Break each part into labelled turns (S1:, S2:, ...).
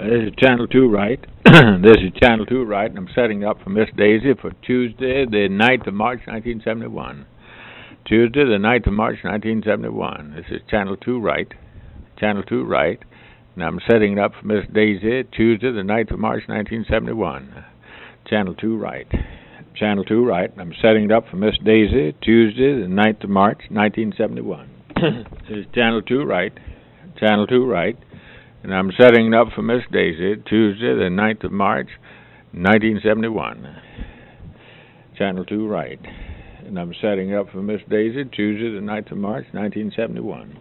S1: This is Channel 2 Right. This is Channel 2 Right, and I'm setting up for Miss Daisy for Tuesday, the 9th of March, 1971. Tuesday, the 9th of March, 1971. This is Channel 2 Right. Channel 2 Right. And I'm setting it up for Miss Daisy, Tuesday, the 9th of March, 1971. Channel 2 Right. Channel 2 Right. I'm setting it up for Miss Daisy, Tuesday, the 9th of March, 1971. This is Channel 2 Right. Channel 2 Right. And I'm setting it up for Miss Daisy, Tuesday, the 9th of March, 1971. Channel 2 Right. And I'm setting it up for Miss Daisy, Tuesday, the 9th of March, 1971.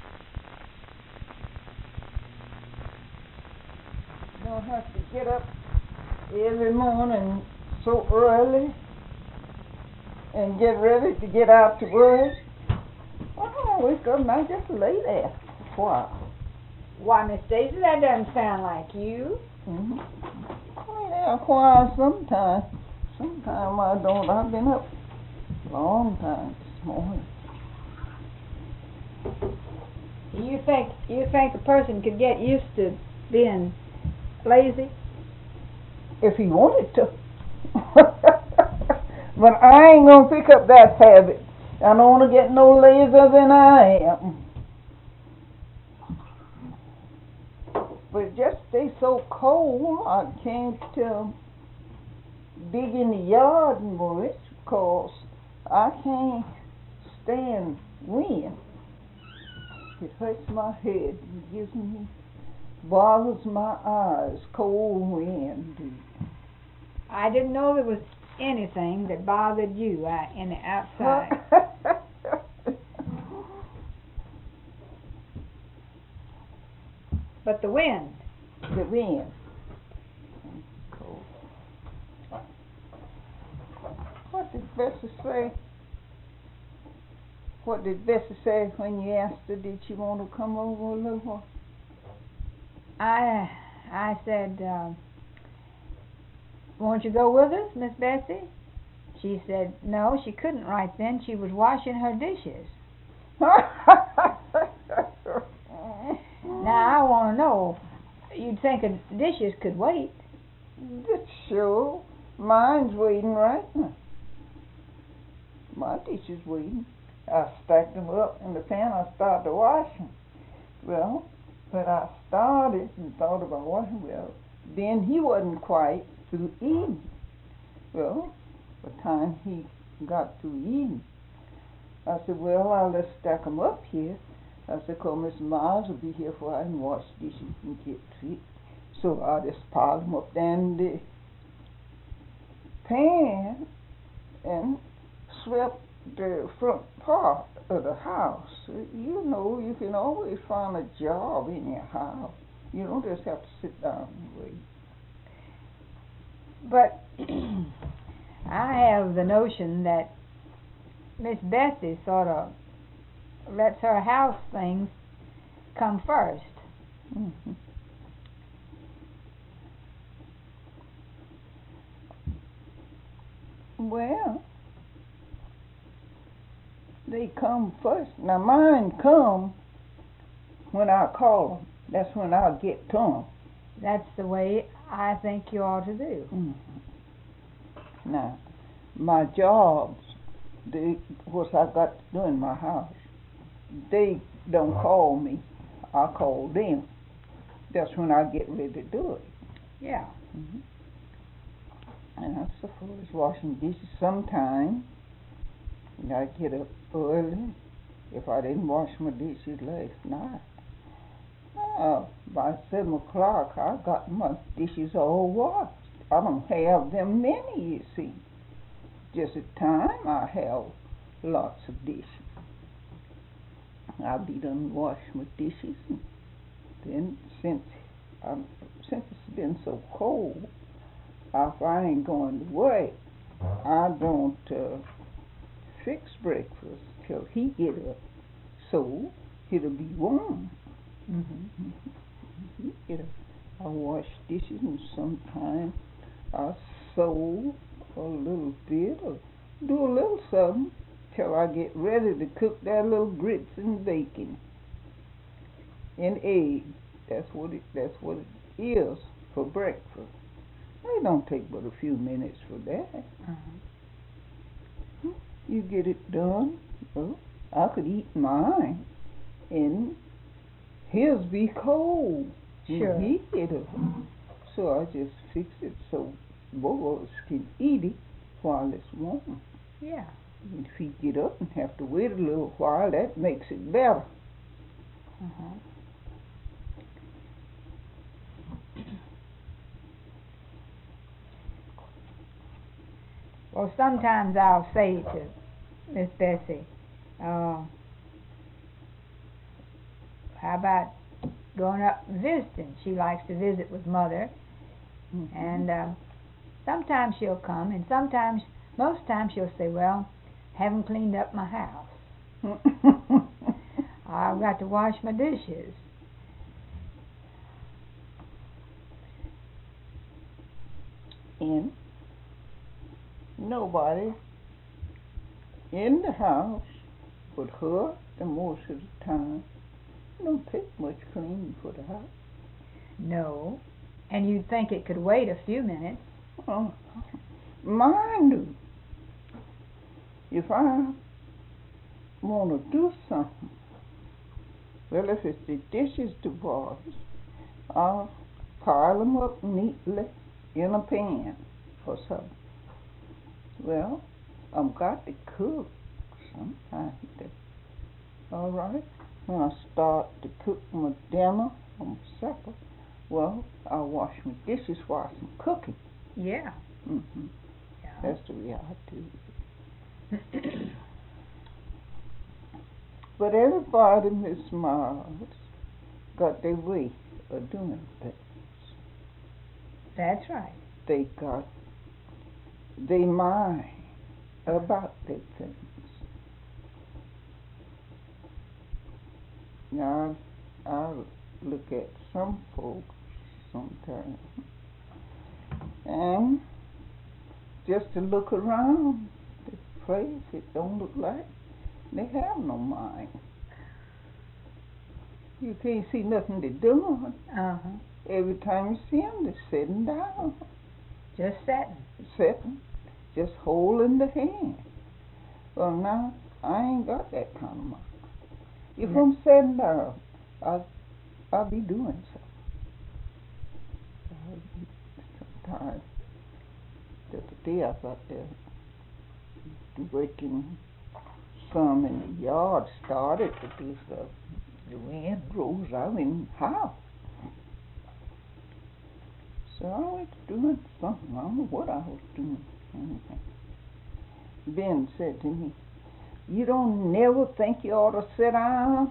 S2: You don't have to get up every morning so early and get ready to get out to work. Well, I wake up and I just lay there for a while.
S3: Why, Miss Daisy, that doesn't sound like you.
S2: Mm-hmm. I lay there a while sometimes. Sometimes I don't. I've been up a long time this morning.
S3: You think a person could get used to being lazy?
S2: If he wanted to. But I ain't gonna pick up that habit. I don't want to get no lazier than I am. But it just stays so cold, I can't dig in the yard much because I can't stand wind. It hurts my head. It gives me, bothers my eyes, cold wind.
S3: I didn't know there was anything that bothered you in the outside. But the wind.
S2: The wind. Cold. What did Bessie say? What did Bessie say when you asked her, did she want to come over a little while?
S3: I said, won't you go with us, Miss Bessie? She said, no, she couldn't right then. She was washing her dishes. Now, I want to know, you'd think dishes could wait.
S2: Sure. Mine's waiting right now. My dishes waiting. I stacked them up in the pan. I started to wash them. Well, when I started and thought about washing, well, then he wasn't quite through eating. Well, by the time he got through eating, I said, well, I'll just stack them up here. I said, because Miss Miles will be here for I can wash dishes and get fit. So I just piled them up there in the pan and swept the front part of the house. You know, you can always find a job in your house. You don't just have to sit down and wait.
S3: But I have the notion that Miss Bessie sort of lets her house things come first.
S2: Mm-hmm. Well, they come first. Now mine come when I call them. That's when I get to them.
S3: That's the way I think you ought to do.
S2: Mm-hmm. Now, my jobs, what I got to do in my house, they don't call me. I call them. That's when I get ready to do it.
S3: Yeah.
S2: Mm-hmm. And I suppose washing dishes sometime. I get up early. If I didn't wash my dishes last night, by 7 o'clock I got my dishes all washed. I don't have them many, you see. Just at time I have lots of dishes. I'll be done wash my dishes, and then since it's been so cold, if I ain't going to work, I don't fix breakfast till he get up, so it'll be warm. Mm-hmm. He I wash dishes, and sometimes I sew a little bit or do a little something till I get ready to cook that little grits and bacon and eggs. That's what ears for breakfast. It don't take but a few minutes for that.
S3: Uh-huh.
S2: You get it done. Well, I could eat mine, and his be cold.
S3: Sure.
S2: He get it. So I just fix it so both of us can eat it while it's warm.
S3: Yeah.
S2: And if he get up and have to wait a little while, that makes it better.
S3: Uh-huh. Well, sometimes I'll say to Miss Bessie, how about going up and visiting? She likes to visit with Mother,
S2: Mm-hmm.
S3: and sometimes she'll come, and most times she'll say, well, haven't cleaned up my house. I've got to wash my dishes.
S2: And nobody in the house but her, and most of the time, don't take much cleaning for the house.
S3: No. And you'd think it could wait a few minutes.
S2: Mine do. If I want to do something, well, if it's the dishes to wash, I'll pile them up neatly in a pan or something. Well, I've got to cook sometime. All right? When I start to cook my dinner or my supper, well, I'll wash my dishes while I'm cooking.
S3: Yeah.
S2: Mm-hmm.
S3: Yeah.
S2: That's the way I do it. But everybody, Miss Miles, got their way of doing things.
S3: That's right.
S2: They got their mind about their things. Now, I look at some folks sometimes, and just to look around the place, it don't look like they have no mind. You can't see nothing they're doing.
S3: Uh-huh.
S2: Every time you see them, they're sitting down.
S3: Just sitting.
S2: Sitting, just holding the hand. Well, now, I ain't got that kind of mind. If I'm sitting down, I'll be doing something. Sometimes, the other day I got there working some in the yard, started to do stuff. The wind rose out in the house. So I was doing something. I don't know what I was doing. Ben said to me, "You don't never think you ought to sit down?"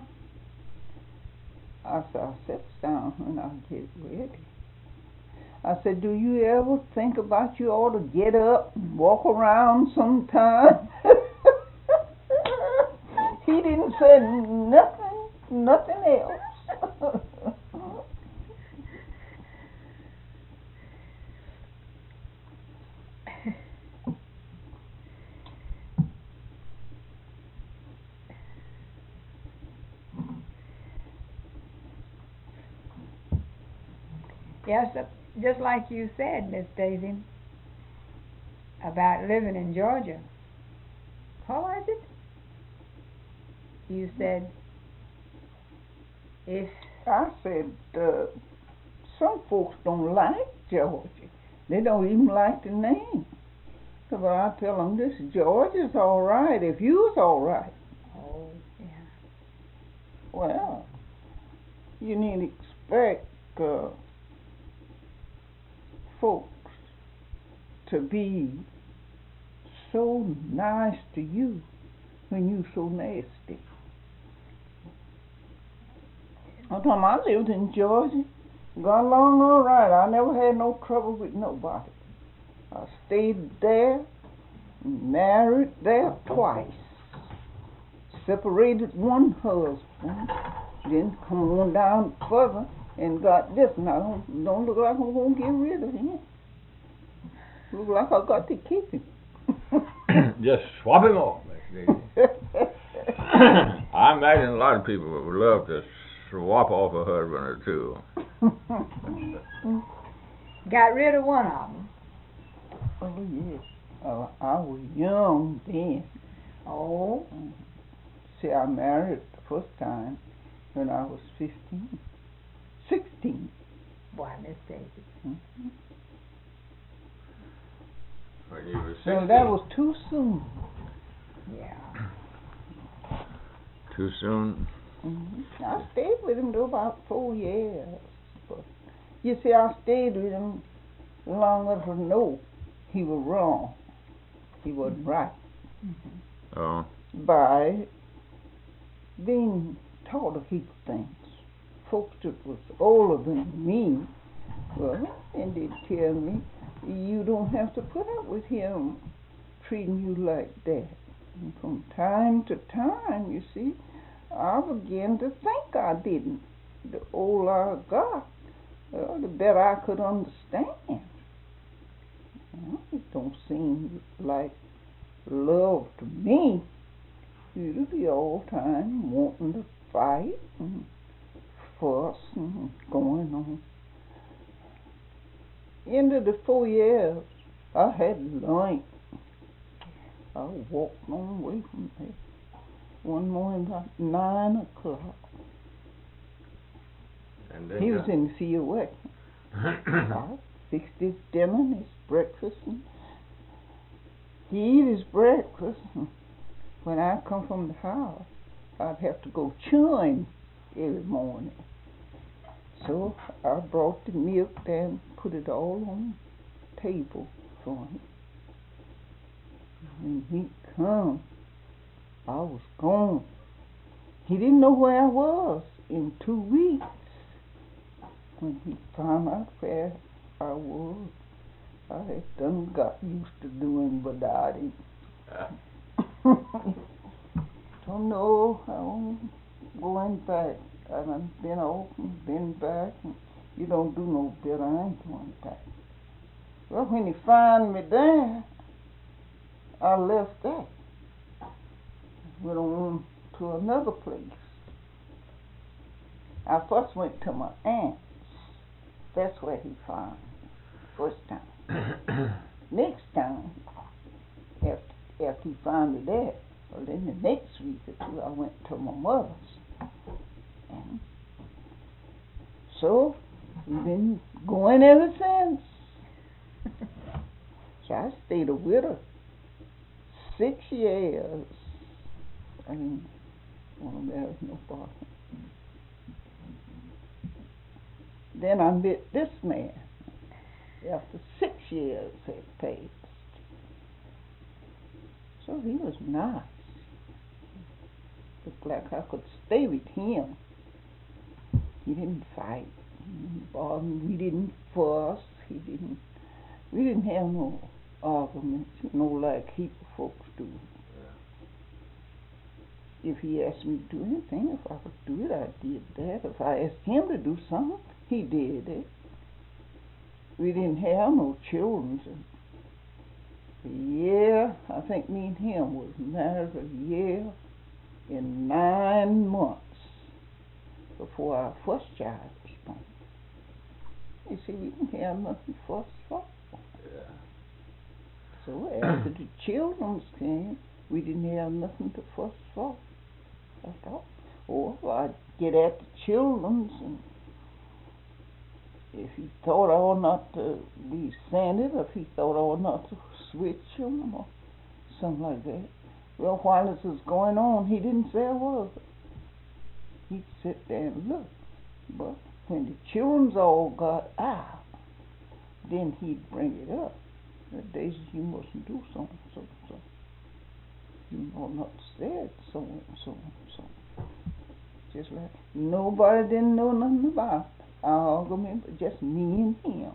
S2: I said, "I'll sit down when I get ready." I said, "Do you ever think about you ought to get up and walk around sometime?" He didn't say nothing else.
S3: Yes, just like you said, Miss Daisy, about living in Georgia. What was it? You said if...
S2: I said, some folks don't like Georgia. They don't even like the name. But I tell them, this Georgia's all right if you's all right.
S3: Oh, yeah.
S2: Well, you need to expect folks to be so nice to you when you so nasty. I told them I lived in Georgia, got along all right. I never had no trouble with nobody. I stayed there, married there twice, separated one husband, then come on down further and got this. Now don't look like I'm gonna get rid of him. Look like I got to keep him.
S1: Just swap him off, Miss Daisy. I imagine a lot of people would love to swap off a husband or two.
S3: Got rid of one of them.
S2: Oh, yes. I was young then.
S3: Oh.
S2: See, I married the first time when I was 15. 16.
S3: Boy, Miss Daisy.
S2: Mm-hmm.
S1: When you were 16.
S2: So that was too soon.
S3: Yeah.
S1: Too soon?
S2: Mm-hmm. I stayed with him though about 4 years. But you see, I stayed with him long enough to know he was wrong. He wasn't right.
S3: Mm-hmm.
S1: Oh.
S2: By being taught a heap of things. Folks that was older than me, well, and they'd tell me, you don't have to put up with him treating you like that. And from time to time, you see, I began to think I didn't. The older I got, well, the better I could understand. Well, it don't seem like love to me. You'd be all the time wanting to fight and fuss and going on. Into the 4 years, I had learned. I walked on away from there. One morning about 9 o'clock.
S1: And then
S2: He was in the field working. I fixed his dinner and his breakfast, and he eat his breakfast. And when I come from the house, I'd have to go chewing every morning. So I brought the milk down, put it all on the table for him. When he come, I was gone. He didn't know where I was in 2 weeks. When he found out where I was, I had done got used to doing without him. So no, I'm going back. I done been off and been back, and you don't do no better. I ain't going back. Well, when he found me there, I left that. Went on to another place. I first went to my aunt's. That's where he found me, first time. Next time, after he found me there, well, then the next week or two, I went to my mother's. And so, we've been going ever since. So I stayed with her 6 years. I didn't want to marry nobody. Then I met this man after 6 years had passed. So he was nice. Looked like I could stay with him. He didn't fight. He didn't bother me. We didn't fuss. We didn't have no arguments, like heap of folks do. If he asked me to do anything, if I could do it, I did that. If I asked him to do something, he did it. We didn't have no children. So I think me and him was married a year and 9 months before our first child was born. You see, we didn't have nothing for us.
S1: Yeah.
S2: So after the children came, we didn't have nothing to fuss for. I thought, I'd get at the children, and if he thought I ought not to be sanded, or if he thought I ought not to switch them, or something like that. Well, while this was going on, he didn't say a word. He'd sit there and look. But when the children's all got out, then he'd bring it up. Daisy, you mustn't do so and so and so. You ought not to say it so and so and so. Just like nobody didn't know nothing about our argument, but just me and him.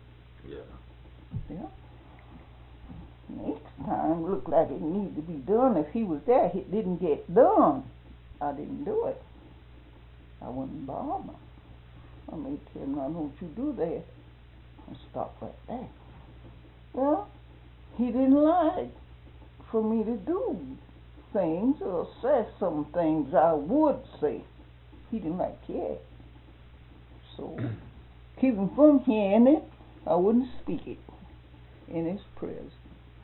S2: Yeah. Next time, looked like it needed to be done. If he was there, it didn't get done. I didn't do it. I wouldn't bother. I may tell him, now don't you do that, and stop right there. Well, he didn't like for me to do things or say some things I would say. He didn't like it. So keep him from hearing it, I wouldn't speak it in his presence.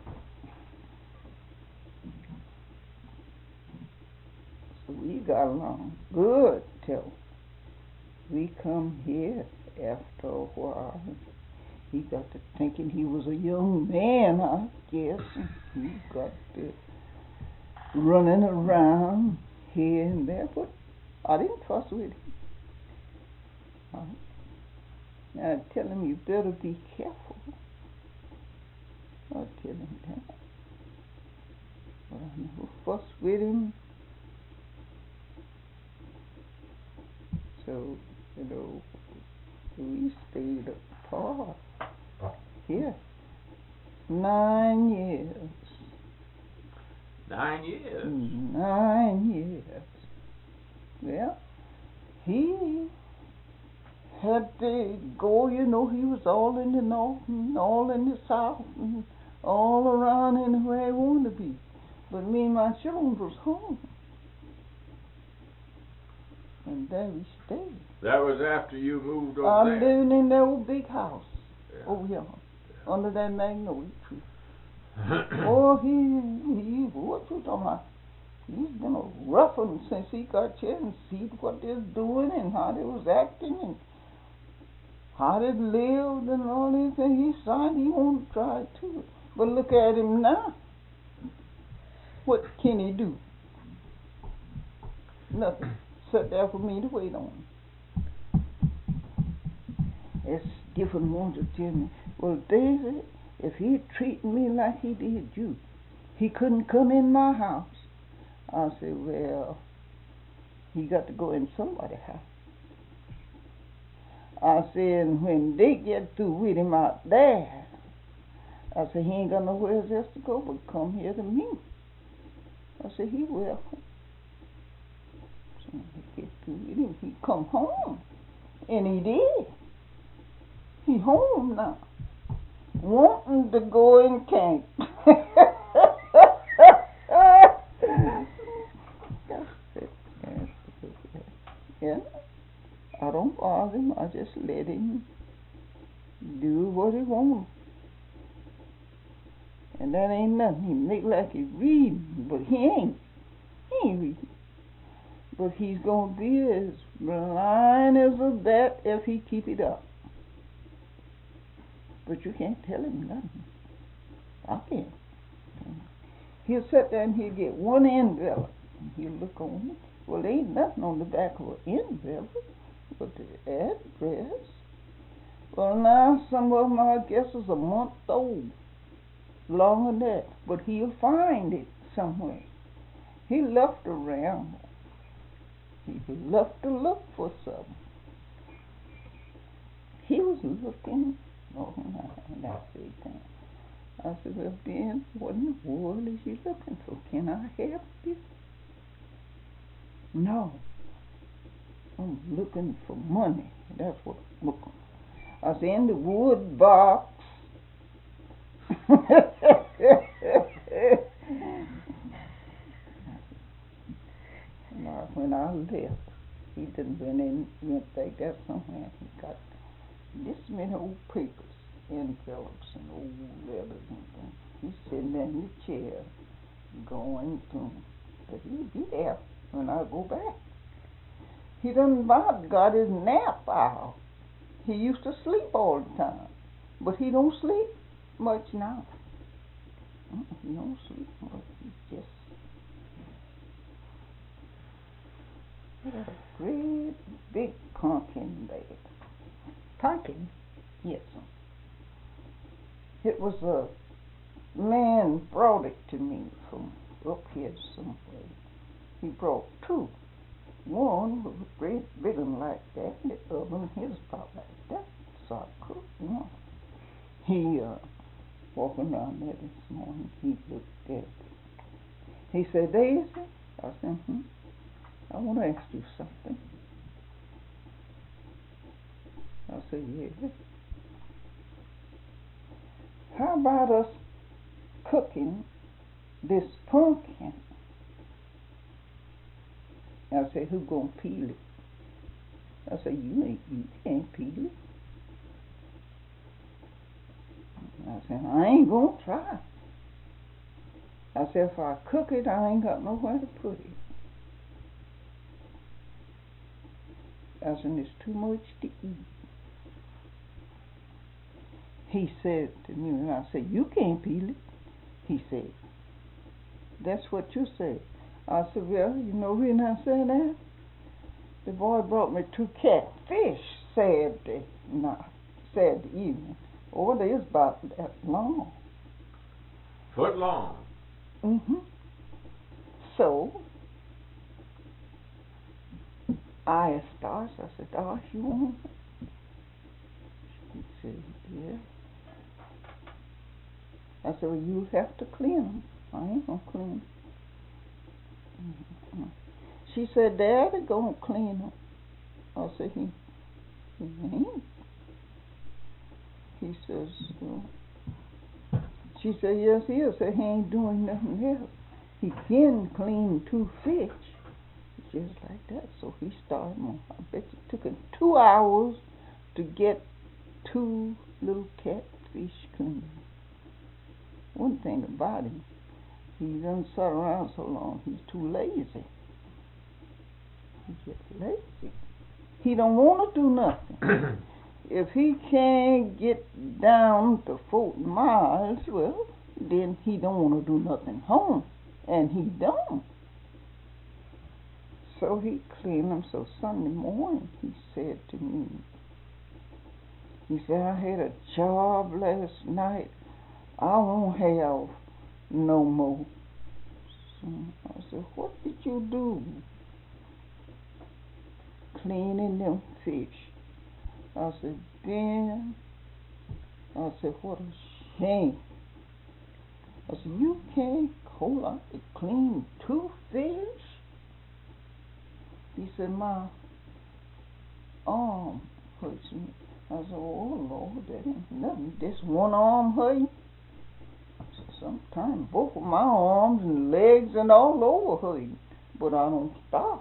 S2: So we got along good till we come here after a while. He got to thinking he was a young man, I guess. He got to running around here and there, but I didn't fuss with him. I tell him, you better be careful. I tell him that. But I never fuss with him. So, we stayed apart. Here. 9 years.
S1: 9 years?
S2: 9 years. Well, he had to go, he was all in the north and all in the south and all around anywhere he wanted to be. But me and my children was home. And there we stayed.
S1: That was after you moved over
S2: I
S1: there?
S2: lived in that old big house over here,
S1: Yeah.
S2: under that magnolia tree. Oh, what you talking about? He's been a rough one since he got here and see what they're doing and how they was acting and how they lived and all these things. He decided he wanted to try it too. But look at him now. What can he do? Nothing. Sit there for me to wait on. It's different ones to tell me, well, Daisy, if he treated me like he did you, he couldn't come in my house. I said, well, he got to go in somebody's house. I said, when they get through with him out there, I said, he ain't got nowhere else to go but come here to me. I said, he will. So when they get through with him, he come home. And he did. He home now. Wanting to go and can't. Yeah. I don't bother him. I just let him do what he wants. And that ain't nothing. He make like he reading, but he ain't. He ain't reading. But he's going to be as blind as a bat if he keep it up. But you can't tell him nothing. I can't. He'll sit there and he'll get one envelope. And he'll look on it. Well, there ain't nothing on the back of an envelope but the address. Well, now some of them, I guess, is a month old. Longer than that. But he'll find it somewhere. He left around. He left to look for something. He was looking. Oh, and I said, I said, well, Ben, what in the world is you looking for? Can I help you? No. I'm looking for money. That's what I'm looking for. I said, in the wood box. When I left, he done went back there somewhere. He got this many old papers, envelopes and old letters and things. He's sitting there in the chair going through them. But he'll be there when I go back. He done about got his nap out. He used to sleep all the time. But he don't sleep much now. He don't sleep much. He's just he had a great big pumpkin there.
S3: Pumpkin?
S2: Yes, sir. It was a man brought it to me from up here somewhere. He brought two. One was a great big one like that, and the other one his about like that. So I cooked one. He walking around there this morning, he looked at it. He said, Daisy? I said, I want to ask you something. I said, yes. How about us cooking this pumpkin? I said, who gonna peel it? I said, you can't peel it. I said, I ain't gonna try. I said, if I cook it, I ain't got nowhere to put it. I said, it's too much to eat. He said to me, and I said, you can't peel it. He said, that's what you said. I said, well, you know when I said that? The boy brought me 2 catfish Saturday evening. Oh, they was about that long.
S1: Foot long.
S2: So I asked Doris, I said, Doris, you want it? She said, yeah. I said, well, you have to clean them. I ain't gonna clean them. She said, Daddy gonna clean them. I said, he ain't. He says, well. She said, yes, he is. I said, he ain't doing nothing else. He can clean 2 fish. Just like that. So he started on. I bet it took him 2 hours to get 2 little catfish clean. One thing about him, he doesn't sit around so long. He's too lazy. He's just lazy. He don't want to do nothing. If he can't get down to 40 miles, well, then he don't want to do nothing home. And he don't. So he cleaned them. So Sunday morning, he said to me, he said, I had a job last night. I won't have no more. So I said, what did you do? Cleaning them fish. I said, Ben, I said, what a shame. I said, you can't go out to clean 2 fish? He said, my arm hurts me. I said, oh, Lord, that ain't nothing. Just one arm hurting? Sometimes both of my arms and legs and all over hurting, but I don't stop.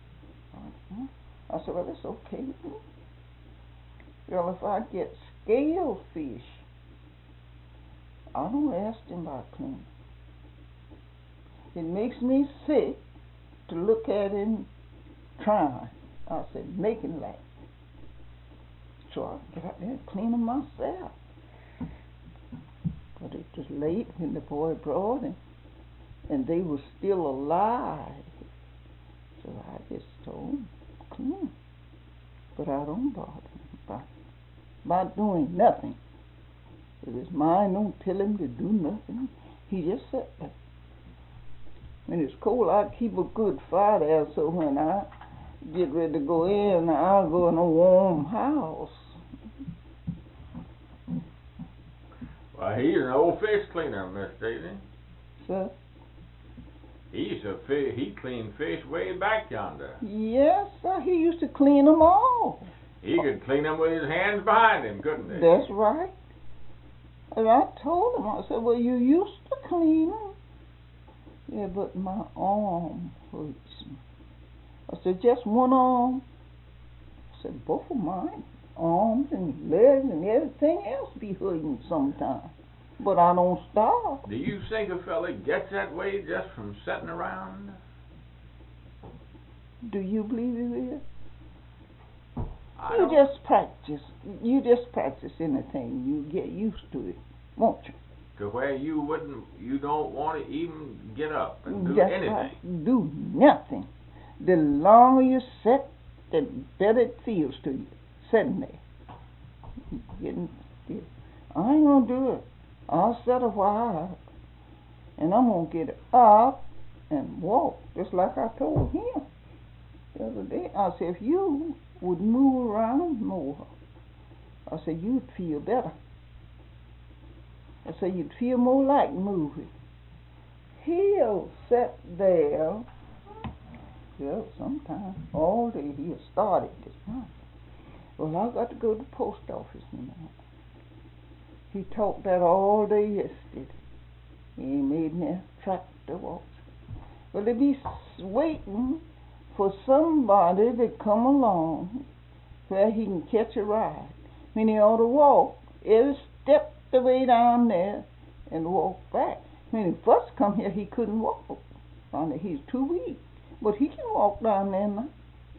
S2: I said, well, it's okay with me. Well, if I get scale fish, I don't ask them about cleaning. It makes me sick to look at him trying. I said, making laugh. So I get out there and clean them myself. But it was late when the boy brought him, and they were still alive. So I just told him, clean. But I don't bother him about doing nothing. If his mind don't tell him to do nothing, he just sat there. When it's cold, I keep a good fire there, so when I get ready to go in, I'll go in a warm house.
S1: Well, he's an old fish cleaner, Miss Daisy.
S2: Sir?
S1: He cleaned fish way back yonder.
S2: Yes, sir. He used to clean them all.
S1: He could clean them with his hands behind him, couldn't he?
S2: That's right. And I told him, I said, well, you used to clean them. Yeah, but my arm hurts me. I said, just one arm? I said, both of mine, arms and legs and everything else be hurting sometimes. But I don't stop.
S1: Do you think a fella gets that way just from sitting around?
S2: Do you believe it is? You just practice anything. You get used to it, won't you?
S1: To where you don't want to even get up and do
S2: That's
S1: anything.
S2: Right. Do nothing. The longer you sit, the better it feels to you, sitting there. Getting still. I ain't gonna do it. I'll sit a while, and I'm gonna get up and walk, just like I told him the other day. I said, if you would move around more, I said, you'd feel better. I said, you'd feel more like moving. He'll sit there, well, sometime, all day. He'll start it this morning. Well, I got to go to the post office now. He talked that all day yesterday. He made me a tractor walk. Well, they be waiting for somebody to come along where he can catch a ride. When he ought to walk every step way down there and walked back. When he first come here, he couldn't walk. Found that he's too weak. But he can walk down there now.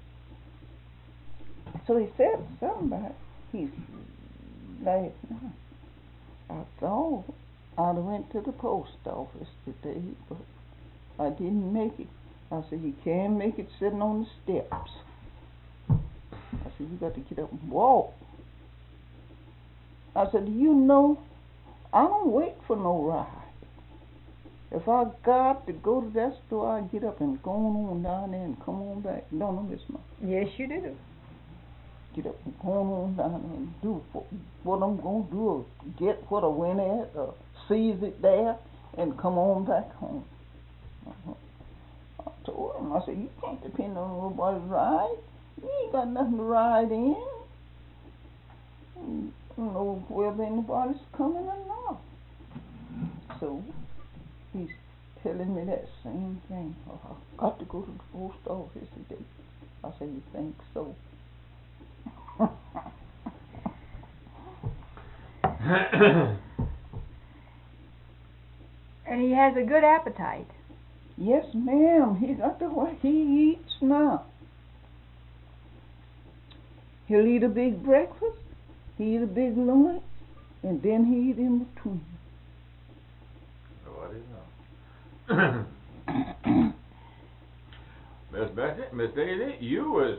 S2: So he said something about it. He's last night. I thought I'd went to the post office today, but I didn't make it. I said, you can't make it sitting on the steps. I said, you got to get up and walk. I said, you know, I don't wait for no ride. If I got to go to that store, I get up and go on down there and come on back. Don't I, Miss Ma?
S3: Yes, you do.
S2: Get up and go on down there and do what I'm going to do, or get what I went at, or seize it there, and come on back home. I told him, I said, you can't depend on nobody's ride. You ain't got nothing to ride in. You know whether anybody's coming or not. So he's telling me that same thing. Oh, I've got to go to the post office today. I said, you think so?
S3: And he has a good appetite.
S2: Yes, ma'am. He got the way he eats now. He'll eat a big breakfast, he eat a big lunch, and then he eat in between.
S1: What is that? Miss Bessie, Miss Daisy, you was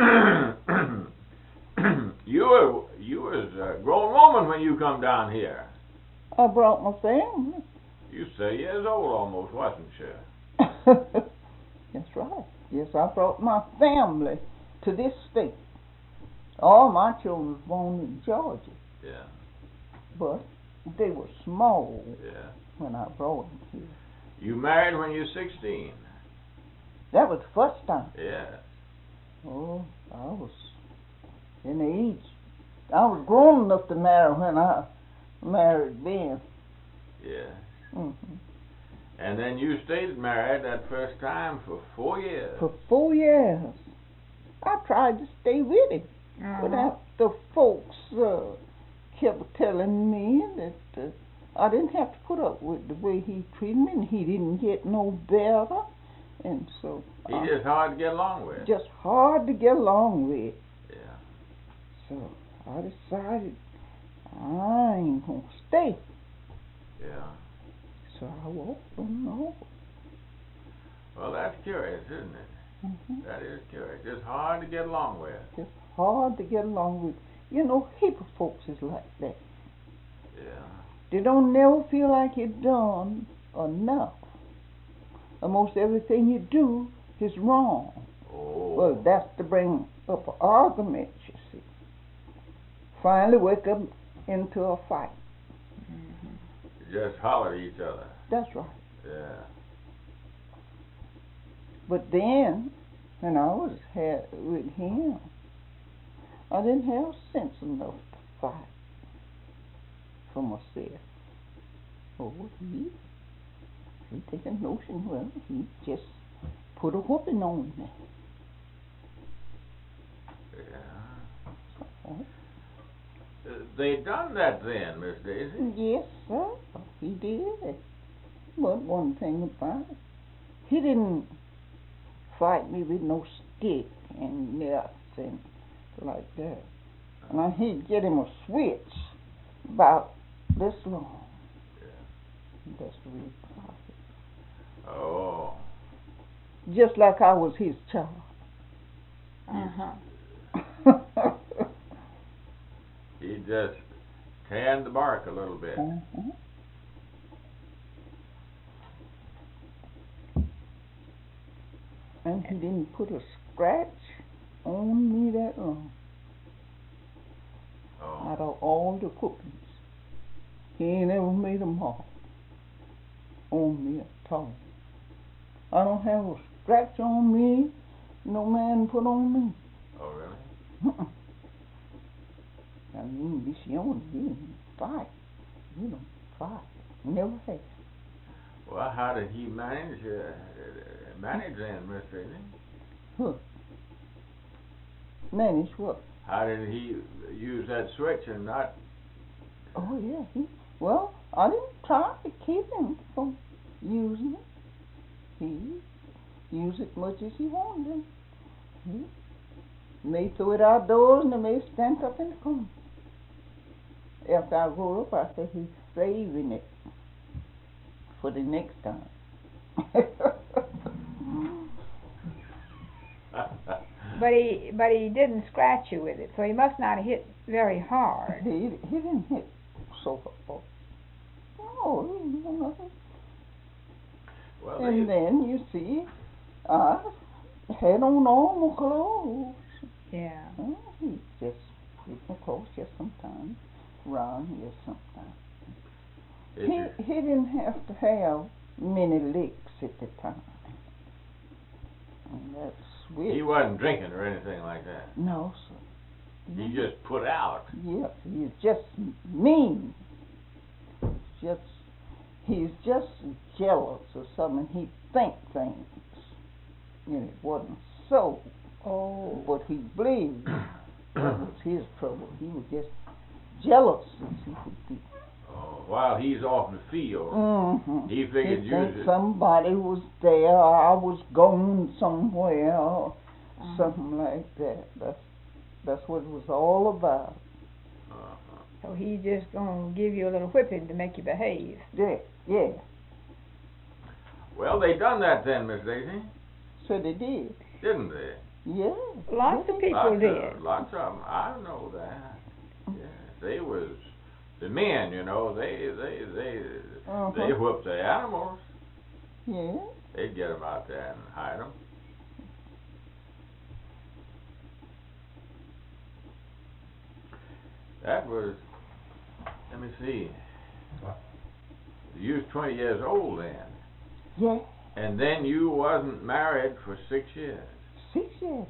S1: you was a grown woman when you come down here.
S2: I brought my family.
S1: You say years old almost, wasn't you?
S2: That's right. Yes, I brought my family to this state. All my children was born in Georgia.
S1: Yeah.
S2: But they were small
S1: Yeah.
S2: when I brought them here.
S1: You married when you were 16.
S2: That was the first time.
S1: Yeah.
S2: Oh, I was in age. I was grown enough to marry when I married Ben.
S1: Yeah.
S2: Mm-hmm.
S1: And then you stayed married that first time for 4 years.
S2: For 4 years. I tried to stay with him. But after folks kept telling me that I didn't have to put up with the way he treated me, and he didn't get no better. And so
S1: He's just hard to get along with.
S2: just hard to get along with.
S1: Yeah.
S2: So I decided I ain't gonna stay.
S1: Yeah.
S2: So I walked on over.
S1: Well, that's curious, isn't it?
S2: Mm-hmm.
S1: That is curious. Just hard to get along with.
S2: Just hard to get along with. You know, heap of folks is like that.
S1: Yeah.
S2: They don't never feel like you done enough. Almost everything you do is wrong.
S1: Oh.
S2: Well, that's to bring up an argument, you see. Finally wake up into a fight.
S1: Just holler at each other.
S2: That's right.
S1: Yeah.
S2: But then, when I was with him, I didn't have sense enough to fight for myself. Oh, he take a notion, well, he just put a whooping on me.
S1: Yeah.
S2: Oh,
S1: They done that then, Miss Daisy.
S2: yes, sir, he did. But one thing about it, he didn't fight me with no stick and nuts and like that. And he'd get him a switch about this long.
S1: Yeah.
S2: That's the real profit.
S1: Oh.
S2: Just like I was his child.
S1: He just tanned the bark a little bit.
S2: Uh-huh. And he didn't put a scratch on me that long.
S1: Oh.
S2: Out of all the whoopings, he ain't ever made a mark on me at all. I don't have a scratch on me no man put on me.
S1: Oh, really?
S2: I mean, this young, he didn't fight. You don't fight. Never have.
S1: Well, how did he manage then, Miss Daisy?
S2: Huh. Manage what?
S1: How did he use that switch and not?
S2: Oh, yeah, Well, I didn't try to keep him from using it. He used it much as he wanted. He may throw it outdoors and it may stand up in the corner. After I grew up, I said he's saving it for the next time.
S3: But he didn't scratch you with it, so he must not have hit very hard.
S2: He didn't hit so hard. No, nothing.
S1: Well,
S2: And then you see, I had on all my clothes.
S3: Yeah.
S2: Well, he just hit my clothes just sometimes, around here sometimes. He didn't have to have many licks at the time. And that's weird.
S1: he wasn't drinking or anything like that.
S2: No, sir.
S1: He just put out.
S2: Yes, he's just mean. He's just jealous or something. He thinks things. And it wasn't so.
S3: Oh.
S2: But he believed that was his trouble. He was just jealous as he could be.
S1: Oh, while he's off in the field,
S2: Mm-hmm.
S1: he figured
S2: He
S1: you
S2: think
S1: was
S2: somebody was there, or I was going somewhere, or something like that. That's what it was all about.
S3: So he's just gonna give you a little whipping to make you behave.
S2: Yeah.
S1: Well, they done that then, Miss Daisy,
S2: So they did.
S1: didn't they?
S2: Yeah.
S3: Lots of people did.
S1: Lots of them. I know that. Yeah, they was the men. You know, they whipped the animals.
S2: Yeah.
S1: They'd get them out there and hide them. That was. Let me see. You was 20 years old then.
S2: Yeah.
S1: And then you wasn't married for 6 years.
S2: 6 years.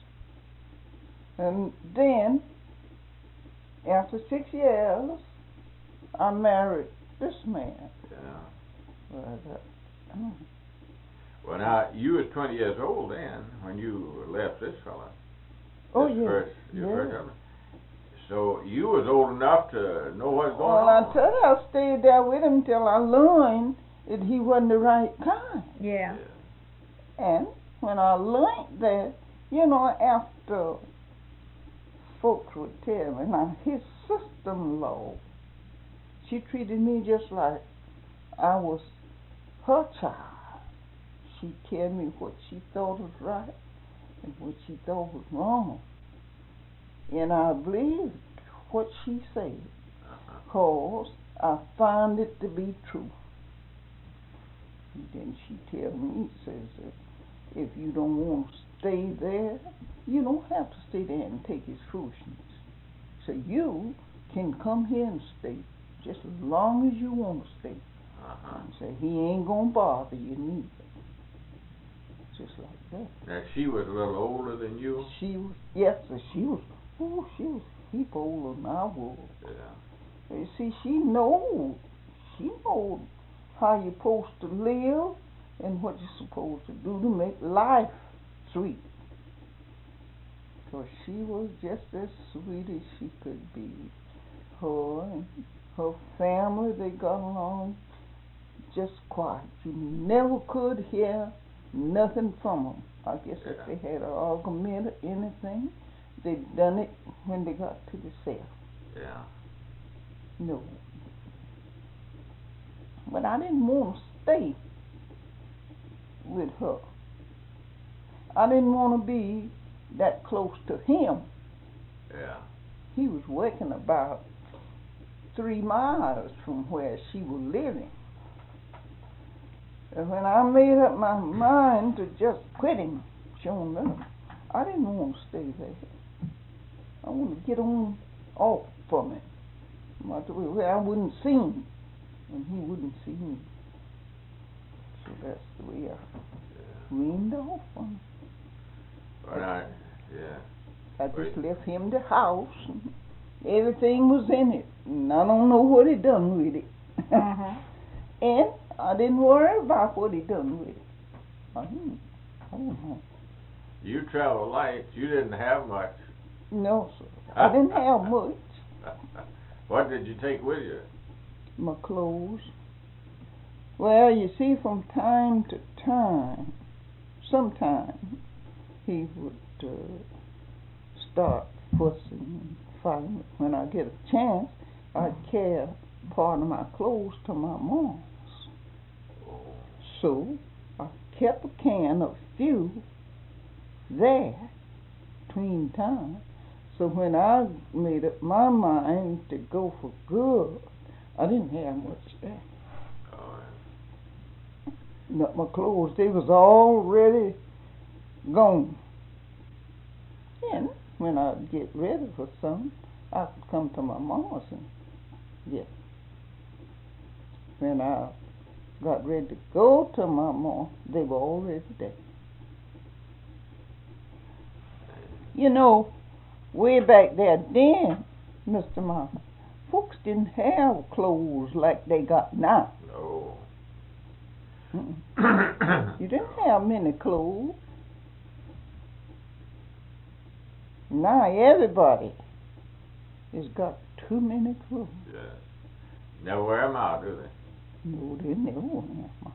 S2: And then, after 6 years, I married this man.
S1: Yeah.
S2: But,
S1: Well, now, you was 20 years old then when you left this fella.
S2: oh,
S1: This
S2: yeah.
S1: Your
S2: Yeah.
S1: first husband. So you was old enough to know what's going
S2: Well,
S1: on.
S2: I tell you, I stayed there with him till I learned that he wasn't the right kind.
S3: Yeah.
S2: And when I learned that, you know, after folks would tell me, now his sister-in-law, she treated me just like I was her child. She tell me what she thought was right and what she thought was wrong. And I believed what she said, cause I found it to be true. And then she tell me, says that if you don't want to stay there, you don't have to stay there and take his foolishness. So you can come here and stay just as long as you want to stay. And say he ain't gonna bother you neither. Just like that.
S1: Now, she was a little older than you?
S2: She was, yes, she was a heap older than I was.
S1: Yeah.
S2: You see, she knows how you're supposed to live and what you're supposed to do to make life sweet. So she was just as sweet as she could be. Her and her family, they got along just quiet. You never could hear nothing from them. I guess if they had an argument or anything, they'd done it when they got to the cell.
S1: Yeah.
S2: No. But I didn't want to stay with her. I didn't want to be that close to him.
S1: Yeah.
S2: He was working about 3 miles from where she was living. And when I made up my mind to just quit him, sure enough, I didn't want to stay there. I wanted to get on off from it. Where I wouldn't see him, and he wouldn't see me. So that's the way I weaned off from him.
S1: But I
S2: just left him the house, and everything was in it, and I don't know what he done with it. And I didn't worry about what he done with it. I don't know.
S1: You traveled light. You didn't have much.
S2: No, sir. I didn't have much.
S1: What did you take with you?
S2: my clothes. Well, you see, from time to time, sometimes he would start fussing and fighting. When I get a chance, I'd carry part of my clothes to my mom's. So I kept a can of few there between times. So when I made up my mind to go for good, I didn't have much there. Not my clothes, they was already gone. And when I'd get ready for something, I could come to my mama's and get. When I got ready to go to my mom, they were already there. You know, way back there then, Mr. Martin, folks didn't have clothes like they got now.
S1: No.
S2: You didn't have many clothes. Now everybody has got too many clothes.
S1: Yes. Never wear them out, do they?
S2: No, they never wear them out.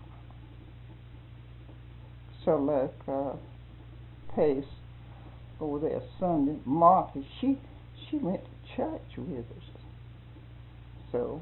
S2: So like Pace over there Sunday, Martha, she went to church with us. So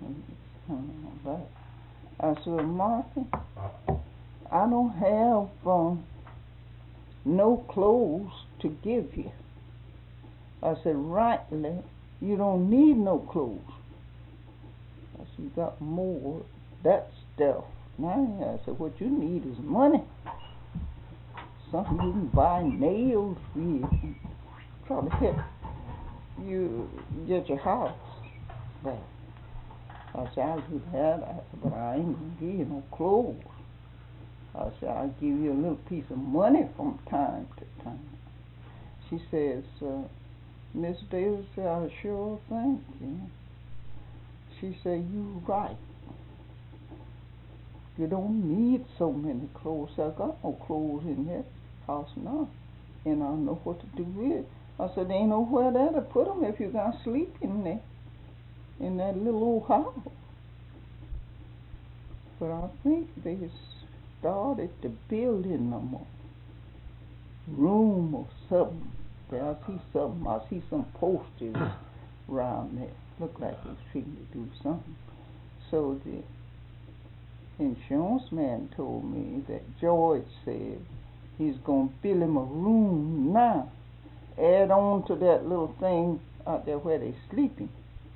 S2: I said, well, Martha, I don't have no clothes to give you. I said, rightly, you don't need no clothes. I said, you got more of that stuff. Now, I said, what you need is money. Something you can buy nails with. Try to help you get your house back. I said, I'll do that. I said, but I ain't going to give you no clothes. I said, I'll give you a little piece of money from time to time. She says, Miss Davis, I sure thank you. She said, you right. You don't need so many clothes. I got no clothes in that house now, and I know what to do with it. I said, there ain't nowhere there to put them if you're going to sleep in there, in that little old house. But I think they started to build in no more room or something. I see some posters around there. Look like they're trying to do something. So the insurance man told me that George said he's going to build him a room now. Add on to that little thing out there where they're sleeping.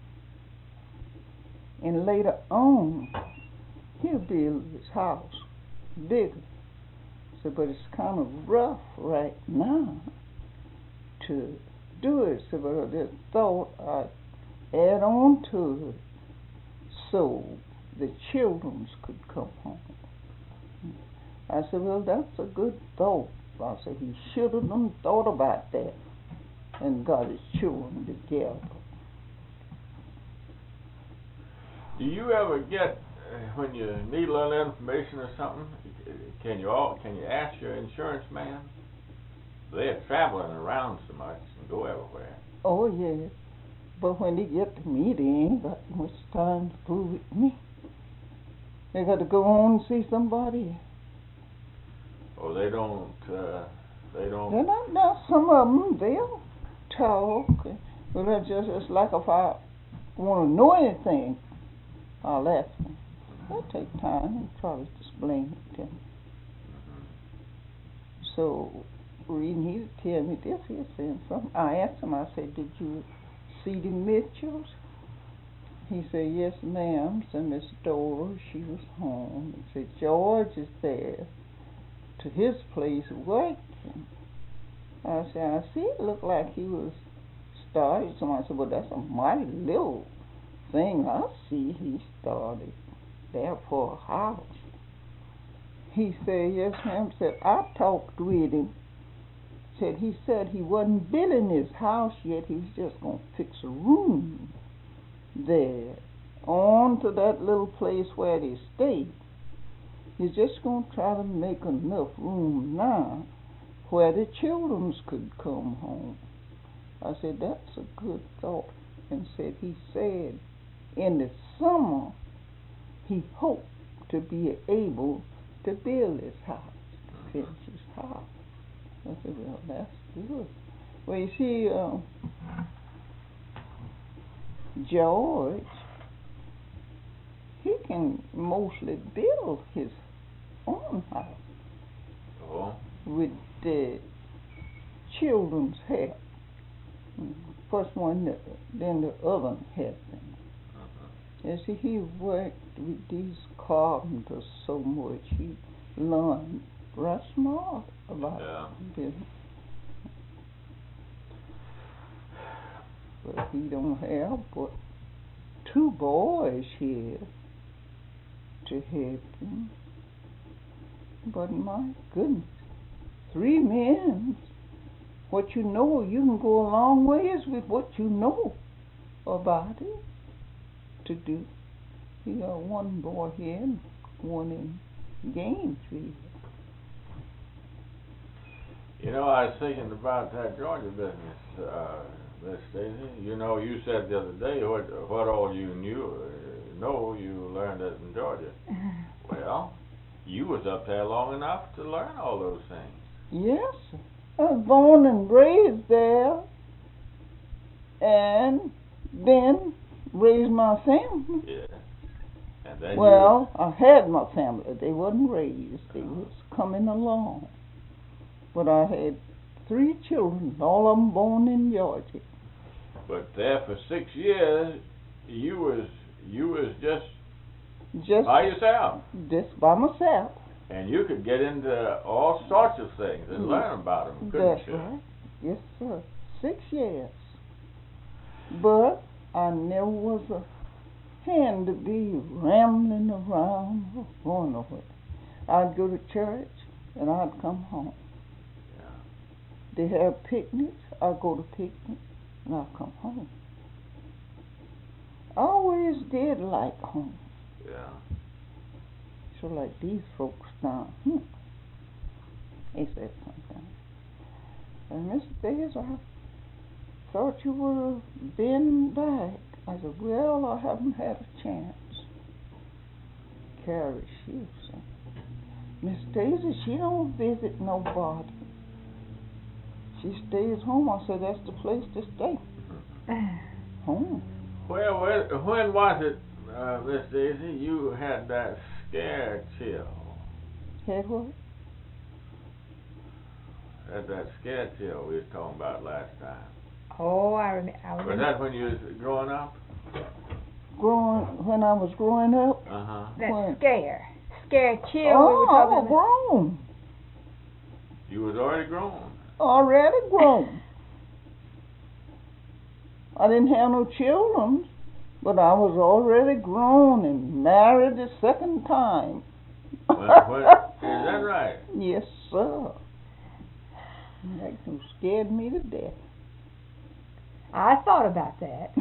S2: And later on, he'll build his house bigger. So, but it's kind of rough right now to do it. So, but I just thought I'd add on to it so the children could come home. I said, well, that's a good thought. I said, he should have done thought about that and got his children together.
S1: Do you ever get, when you need a little information or something, can you ask your insurance man? They're traveling around so much and go everywhere.
S2: Oh, yes. But when they get to me, they ain't got much time to fool with me. They got to go on and see somebody.
S1: Oh, they don't.
S2: They're not now. Some of them, they'll talk. But that's just like if I want to know anything, I'll ask them. They'll take time and try to explain it to me. So, reading, he'd tell me this, he'd say something. I asked him, I said, did you see the Mitchells? He said, yes, ma'am. Said Miss Dora, she was home. He said, George is there to his place working. I said, I see it looked like he was started. Somebody said, well, that's a mighty little thing. I see he started there for a house. He said, yes, ma'am. Said, I talked with him. He said he wasn't building his house yet. He was just going to fix a room there on to that little place where they stayed. He's just going to try to make enough room now where the children could come home. I said, that's a good thought. And he said in the summer, he hoped to be able to build his house, finish his house. I said, well, that's good. Well, you see, George, he can mostly build his own house
S1: Oh.
S2: with the children's help. First one, then the other helped him. You see, he worked with these carpenters so much, he learned right smart about business. But he don't have but 2 boys here to help him. But my goodness, 3 men. What you know, you can go a long ways with what you know about it to do. You got 1 boy here and 1 in Gainesville.
S1: You know, I was thinking about that Georgia business, Miss Stacy. You know, you said the other day what all you you learned it in Georgia. Well, you was up there long enough to learn all those things.
S2: Yes, I was born and raised there, and then raised my family.
S1: Yeah. And then
S2: well, I had my family. They wasn't raised. They was coming along. But I had 3 children, all of them born in Georgia.
S1: But there for 6 years, you was just by yourself.
S2: Just by myself.
S1: And you could get into all sorts of things and learn about them, couldn't
S2: That's
S1: you?
S2: right. Yes, sir. 6 years. But I never was a hand to be rambling around or going nowhere. I'd go to church and I'd come home. They have picnics, I'd go to picnics and I'd come home. I always did like home.
S1: Yeah.
S2: So like these folks now, they said something. And Miss Davis, I thought you would have been back. I said, well, I haven't had a chance. Carrie, she was saying, Miss Daisy, she don't visit nobody. She stays home. I said, that's the place to stay. Home.
S1: Well, when was it, Miss Daisy, you had that scare chill?
S2: Had what?
S1: Had that scare chill we was talking about last time.
S3: Oh, I remember.
S1: Was that when you was growing up?
S2: When I was growing up?
S1: Uh-huh.
S3: That scare chill we were
S2: I
S3: talking
S2: was
S3: about.
S2: grown.
S1: You was already grown.
S2: Already grown. I didn't have no children, but I was already grown and married the 2nd time.
S1: Is that right?
S2: Yes, sir. That scared me to death.
S3: I thought about that.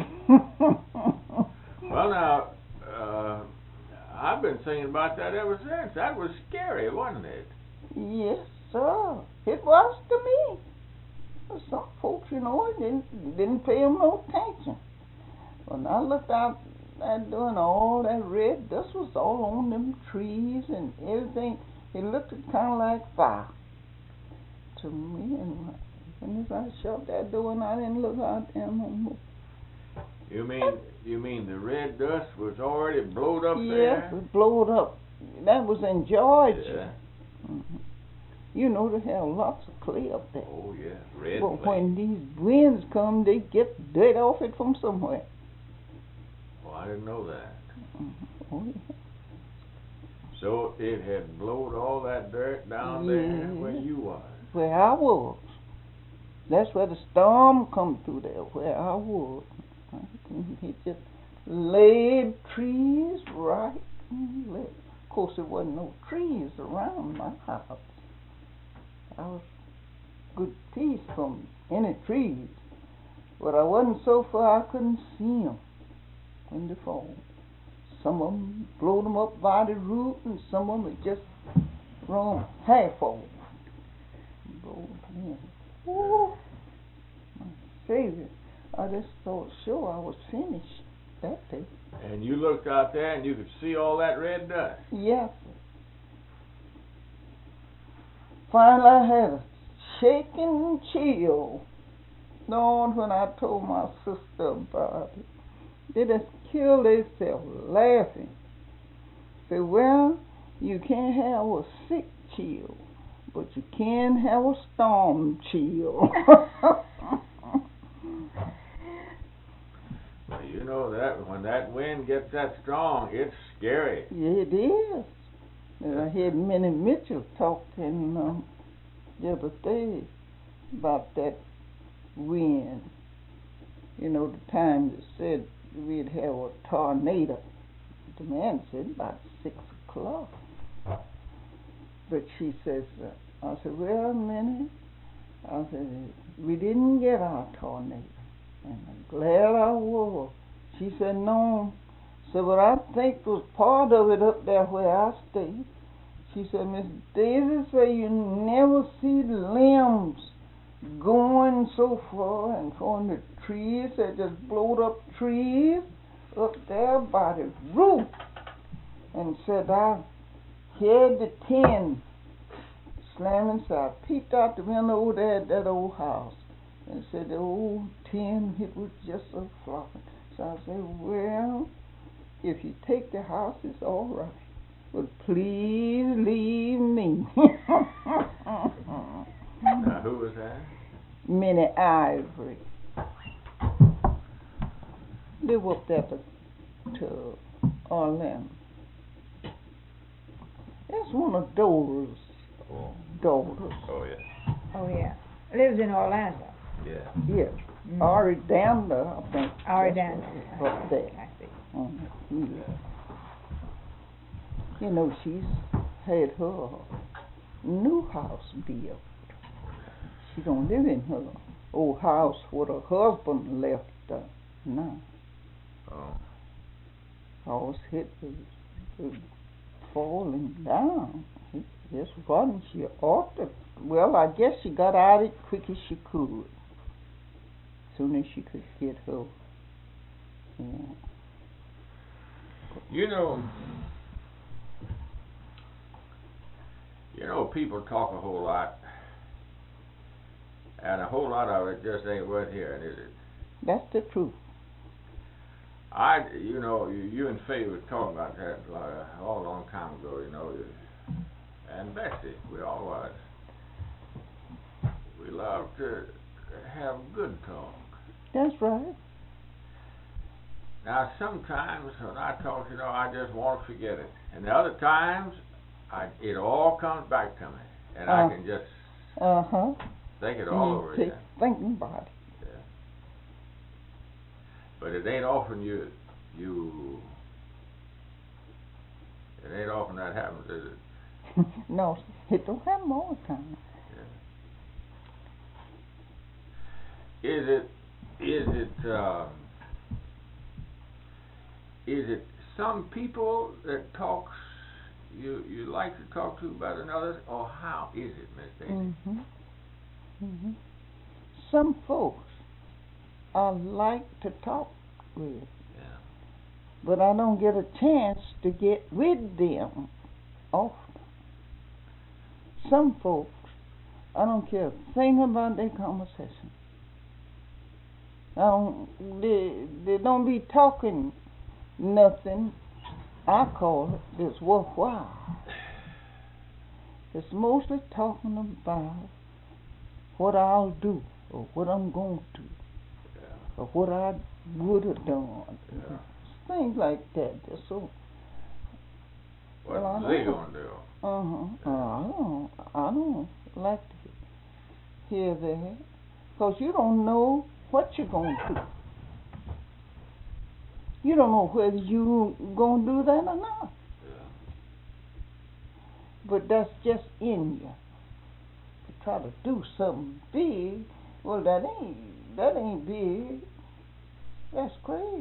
S1: Well, now, I've been thinking about that ever since. That was scary, wasn't it?
S2: Yes, sir. It was to me. Some folks, you know, didn't pay them no attention. When I looked out at doing all that red dust was all on them trees and everything, it looked kind of like fire to me. And as I shut that door and I didn't look out there no more.
S1: You mean the red dust was already blowed up there?
S2: Yes, it was blowed up. That was in Georgia.
S1: Yeah.
S2: Mm-hmm. You know, they have lots of clay up there.
S1: Oh, yeah, red
S2: But
S1: clay.
S2: when these winds come, they get dirt off it from somewhere.
S1: Well, I didn't know that.
S2: Mm-hmm. Oh, yeah.
S1: So it had blowed all that dirt down there where you was.
S2: Where I was. That's where the storm come through there, where I was. It just laid trees right. Of course, there wasn't no trees around my house. I was good piece from any trees, but I wasn't so far I couldn't see them when they fall. Some of them blowed them up by the root, and some of them had just run half off. Blowed in. Ooh, my Savior! I just thought sure I was finished. that day.
S1: And you looked out there and you could see all that red dust.
S2: Yes. Finally, I had a shaking chill. Lord, when I told my sister about it, they just killed themselves laughing. Said, well, you can't have a sick chill, but you can have a storm chill.
S1: Well, you know that when that wind gets that strong, it's scary.
S2: Yeah, it is. And I heard Minnie Mitchell talking the other day about that wind. You know, the time they said we'd have a tornado. The man said about 6 o'clock. But she says, I said, well, Minnie, I said, we didn't get our tornado. And I'm glad I was. She said, no. So, but I think it was part of it up there where I stayed. She said, Miss Daisy said you never see the limbs going so far and on the trees that just blowed up trees up there by the roof. And said, I heard the tin slamming, so I peeked out the window over there at that old house. And said, the old tin, it was just so flopping. So I said, well, if you take the house, it's all right. But please leave me.
S1: Now, who was that?
S2: Minnie Ivory. Live up there to Orlando. That's one of Dora's daughters.
S1: Oh, yeah.
S3: Oh, yeah. Lives in Orlando.
S1: Yeah.
S2: Yes.
S3: Mm.
S2: Aridanda, I think.
S3: Aridanda.
S2: Up there.
S3: I see.
S2: Yeah. You know, she's had her new house built. She don't live in her old house where her husband left her now.
S1: Oh.
S2: House hit was falling down. Just wasn't she ought to. Well, I guess she got out as quick as she could. Soon as she could get her. Yeah.
S1: You know, people talk a whole lot, and a whole lot of it just ain't worth hearing, is it?
S2: That's the truth.
S1: You and Faye were talking about that all a long time ago, and Betsy, we all was. We love to have good talk.
S2: That's right.
S1: Now, sometimes when I talk, I just want to forget it. And the other times, it all comes back to me. And I can just think it all over again.
S2: Thinking about it.
S1: Yeah. But it ain't often it ain't often that happens, is it?
S2: No, it don't happen all the time.
S1: Yeah. Is it some people that you like to talk to better than others, or how is it, Miss Daisy?
S2: Some folks I like to talk with, but I don't get a chance to get with them often. Some folks, I don't care a thing about their conversation. They don't be talking nothing, I call it, that's worthwhile. It's mostly talking about what I'll do, or what I'm going to do, or what I would have done. Things like that. So,
S1: what they gonna do?
S2: I don't like to hear that, because you don't know what you're going to do. You don't know whether you're going to do that or not. But that's just in you. To try to do something big, well, that ain't big. That's crazy.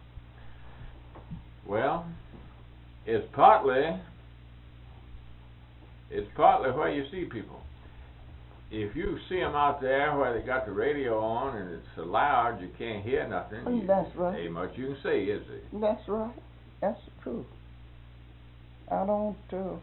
S1: Well, it's partly where you see people. if you see them out there where they got the radio on and it's so loud you can't hear nothing,
S2: That's right.
S1: ain't much you can say, is it?
S2: That's right. That's the truth. I don't,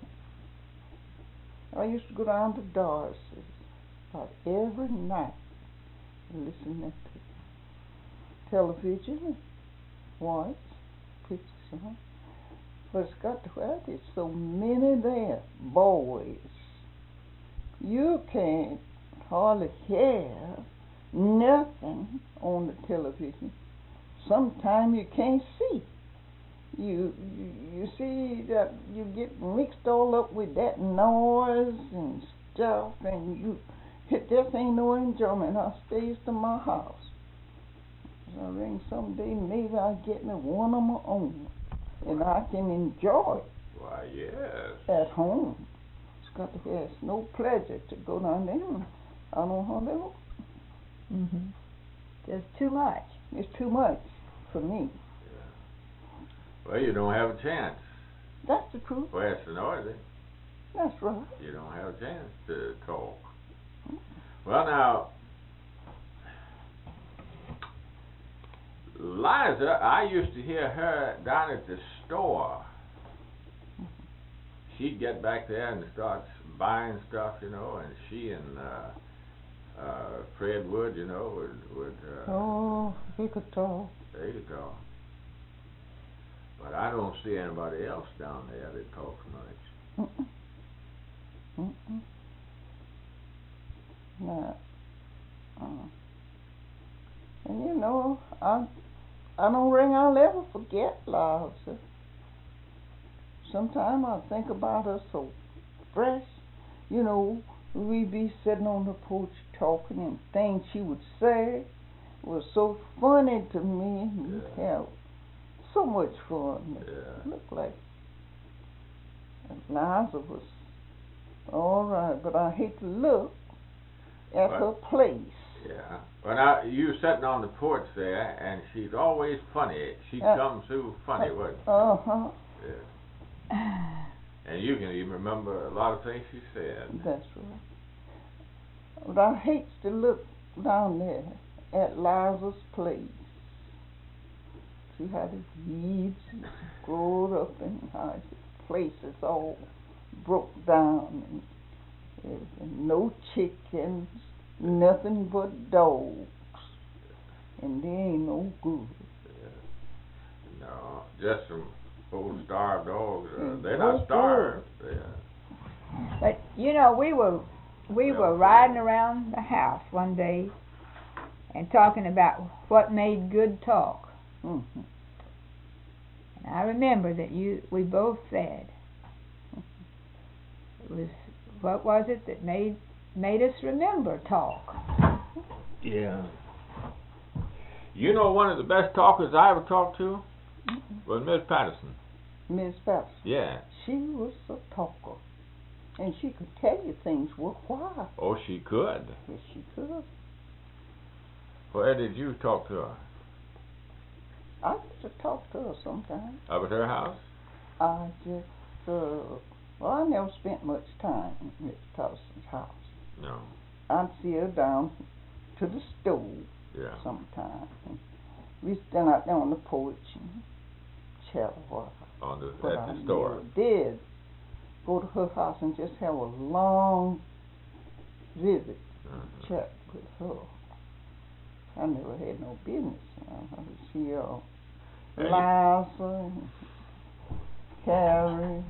S2: I used to go down to Doris's about every night and listen to television, watch pictures, But it's got to where there's so many there, boys. You can't hardly hear nothing on the television. Sometimes you can't see. You see that you get mixed all up with that noise and stuff, and it just ain't no enjoyment. I stays to my house. I think someday maybe I'll get me one of my own, and I can enjoy it.
S1: Why, yes.
S2: At home. It's got to be. It's no pleasure to go down there. I don't know how they look.
S3: Mhm. Just too much.
S2: It's too much for me.
S1: Yeah. Well, you don't have a chance.
S2: That's the truth.
S1: Well, it's noisy.
S2: That's right.
S1: You don't have a chance to talk. Well, now, Liza, I used to hear her down at the store. She'd get back there and start buying stuff, and she and Fred Wood, would
S2: Oh, he could talk.
S1: there you go. But I don't see anybody else down there that talks much.
S2: No. And I don't think I'll ever forget Liza. Sometimes I think about her so fresh. We'd be sitting on the porch talking, and things she would say was so funny to me. We'd have so much fun. It looked like Liza was all right, but I hate to look at her place.
S1: Yeah. Well, now, you sitting on the porch there, and she's always funny. She comes through funny, wasn't she?
S2: Uh-huh.
S1: Yeah. And you can even remember a lot of things she said.
S2: That's right. But I hate to look down there at Liza's place. See how the weeds growed up and how the place is all broke down and no chickens, nothing but dogs, and they ain't no good.
S1: Yeah. No, just some old starved dogs. They're
S2: no
S1: not starved.
S3: But we were riding around the house one day and talking about what made good talk.
S2: Mm-hmm.
S3: And I remember that we both said it was, what was it that made us remember talk?
S1: Yeah. One of the best talkers I ever talked to was Miss Patterson.
S2: Miss Patterson.
S1: Yeah.
S2: She was a talker. And she could tell you things worthwhile.
S1: Oh, she could.
S2: Yes, she could.
S1: Where did you talk to her?
S2: I used to talk to her sometimes.
S1: Up at her house?
S2: I just, I never spent much time in Miss Patterson's house.
S1: No.
S2: I'd see her down to the stove sometime. And we'd stand out there on the porch and chat a while.
S1: At the store?
S2: I did go to her house and just have a long visit, chat with her. I never had no business. I would see Liza and Carrie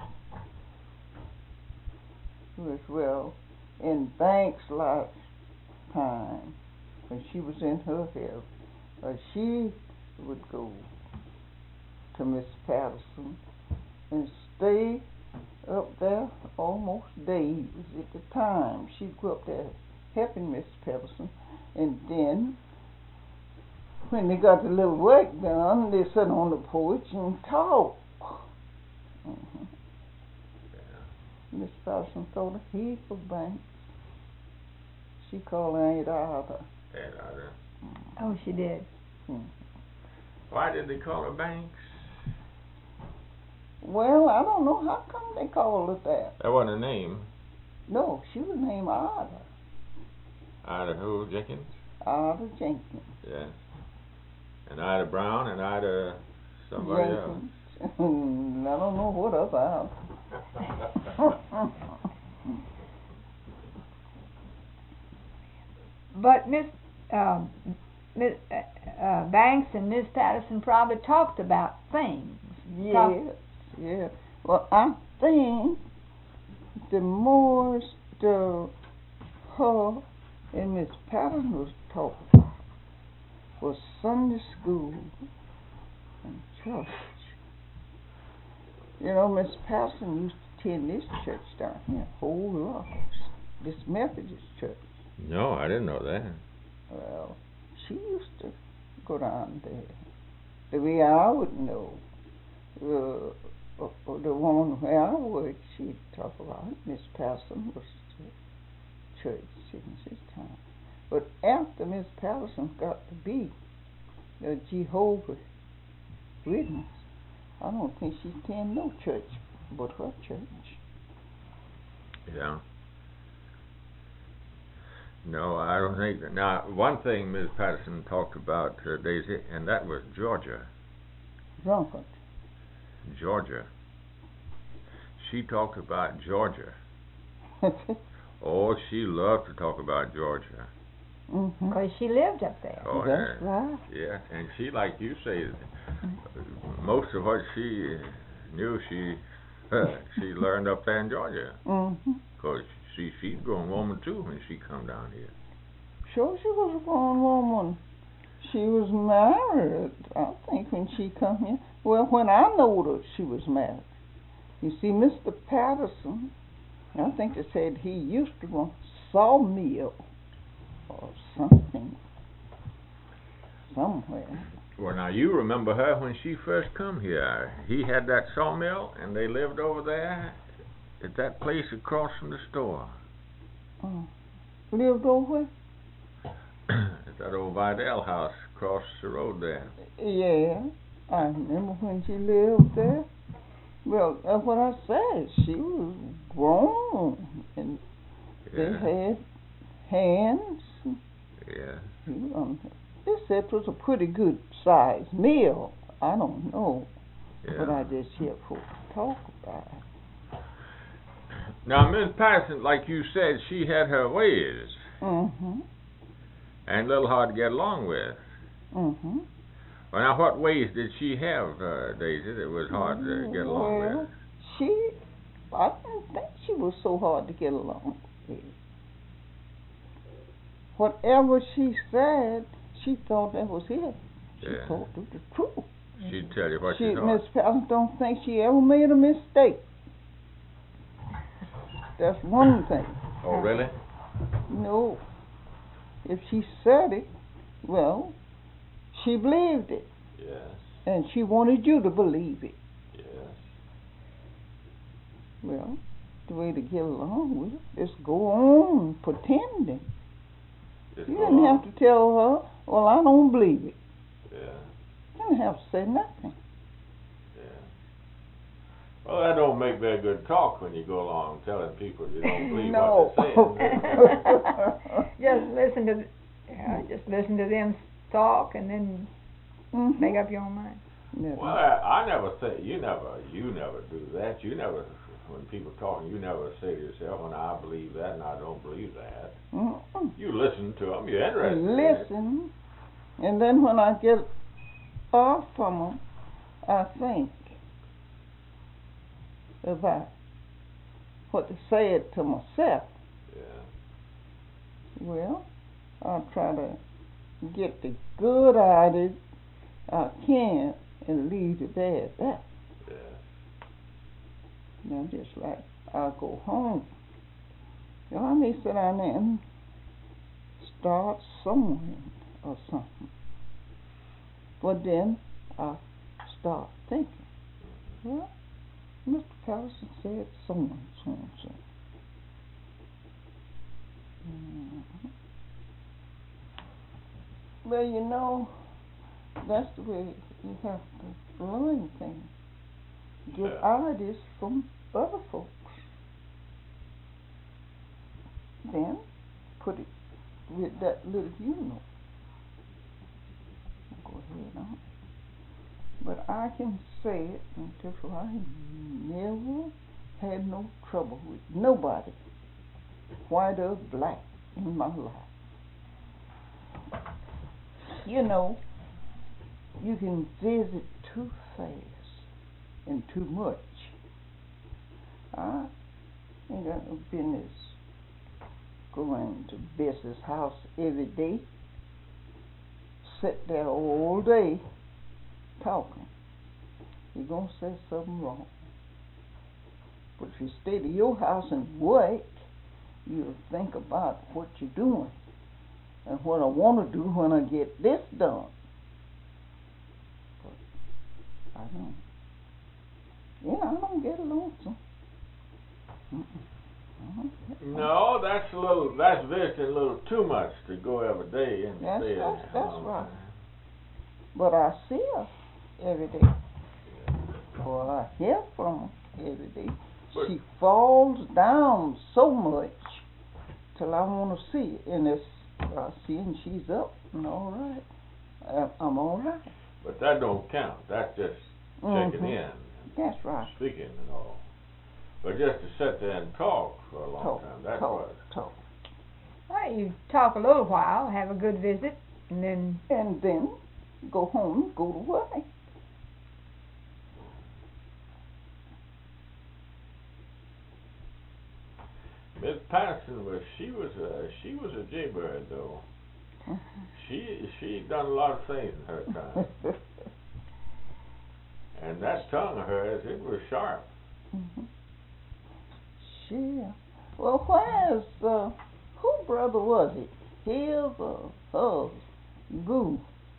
S2: as well. In Banks' lifetime, when she was in her health, she would go to Miss Patterson and stay up there almost days at the time. She'd go up there helping Miss Patterson, and then when they got the little work done, they sit on the porch and talk. Mm-hmm. Miss Patterson thought a heap of Banks. She called her Aunt Ida.
S1: Aunt Ida.
S3: Oh, she did.
S2: Mm-hmm.
S1: Why did they call her Banks?
S2: Well, I don't know how come they called her that.
S1: That wasn't her name.
S2: No, she was named Ida.
S1: Ida who, Jenkins?
S2: Ida Jenkins.
S1: Yes. And Ida Brown and Ida somebody
S2: Jenkins. I don't know what about.
S3: But Miss Banks and Miss Patterson probably talked about things.
S2: Yes. Well, I think the more her and Miss Patterson was talking about was Sunday school and church. You know, Miss Patterson used to attend this church down here, whole lot. This Methodist church.
S1: No, I didn't know that.
S2: Well, she used to go down there. The way I would know. The woman where I worked, she'd talk about it. Miss Patterson was to church since his time. But after Miss Patterson got to be a Jehovah's Witness, I don't think she attended no church but her church.
S1: Yeah. No, I don't think that. Now, one thing Ms. Patterson talked about, Daisy, and that was Georgia.
S2: Drunkard.
S1: Georgia. She talked about Georgia. Oh, she loved to talk about Georgia.
S3: Because she lived up there.
S1: Oh,
S2: That's
S1: yeah.
S2: right.
S1: Yeah, and she, like you say, most of what she knew, she learned up there in Georgia. Because she's a grown woman, too, when she come down here.
S2: Sure, she was a grown woman. She was married, I think, when she come here. Well, when I knowed her, she was married. You see, Mr. Patterson, I think they said he used to run sawmill or something somewhere.
S1: Well, now, you remember her when she first come here. He had that sawmill, and they lived over there at that place across from the store.
S2: Lived over where?
S1: At that old Vidal house across the road there.
S2: Yeah, I remember when she lived there. Well, that's what I said. She was grown, and they had hands.
S1: Yeah.
S2: They said it was a pretty good sized meal. I don't know, but I just hear folks talk about it.
S1: Now, Miss Patterson, like you said, she had her ways. And a little hard to get along with. Well, now, what ways did she have, Daisy, that was hard to get along with?
S2: I didn't think she was so hard to get along with. Whatever she said, she thought that was it. She thought it was the truth.
S1: She'd tell you what she thought.
S2: Miss Patterson don't think she ever made a mistake. That's one thing.
S1: Oh, really?
S2: No. If she said it, well, she believed it.
S1: Yes.
S2: And she wanted you to believe it.
S1: Yes.
S2: Well, the way to get along with it is go on pretending. You didn't have to tell her, well, I don't believe it.
S1: Yeah.
S2: You didn't have to say nothing.
S1: Yeah. Well, that don't make very good talk when you go along telling people you don't believe what they're saying.
S3: Just listen to them talk and then make up your own mind.
S1: Well, I never say, you never do that. You never, when people talk, you never say to yourself, well, I believe that and I don't believe that. You listen to them, you're interested.
S2: Listen, and then when I get off from them, I think about what to say it to myself.
S1: Yeah.
S2: Well, I'll try to get the good out of it I can and leave it there at that.
S1: Yeah.
S2: Now, just like I'll go home. You know, I may sit down there and start sewing or something. But then I start thinking, well, Mr. Patterson said so and so and so. Well, you know, that's the way you have to learn things. Get ideas from other folks. Then put it with that little funeral. Go ahead on. But I can say it until I never had no trouble with nobody, white or black, in my life. You know, you can visit too fast and too much. I ain't got no business going to Bessie's house every day, sit there all day talking. You're going to say something wrong. But if you stay to your house and work, you'll think about what you're doing and what I want to do when I get this done. But I don't. Yeah, I don't get lonesome.
S1: No, that's visiting a little too much to go every day and stay.
S2: That's right. But I see her every day. Or I hear from her every day. But she falls down so much till I want to see it. And if I see and she's up and all right, I'm all right.
S1: But that don't count. That's just checking in.
S2: That's right.
S1: Speaking and all. But just to sit there and talk for a long time, that's what.
S2: Talk.
S3: Well, you talk a little while, have a good visit, and then go home, go to work.
S1: Miss Patterson she was a jaybird though. She done a lot of things in her time. And that tongue of hers, it was sharp.
S2: Sure. Well, where's who brother was it? His or hers? Goo.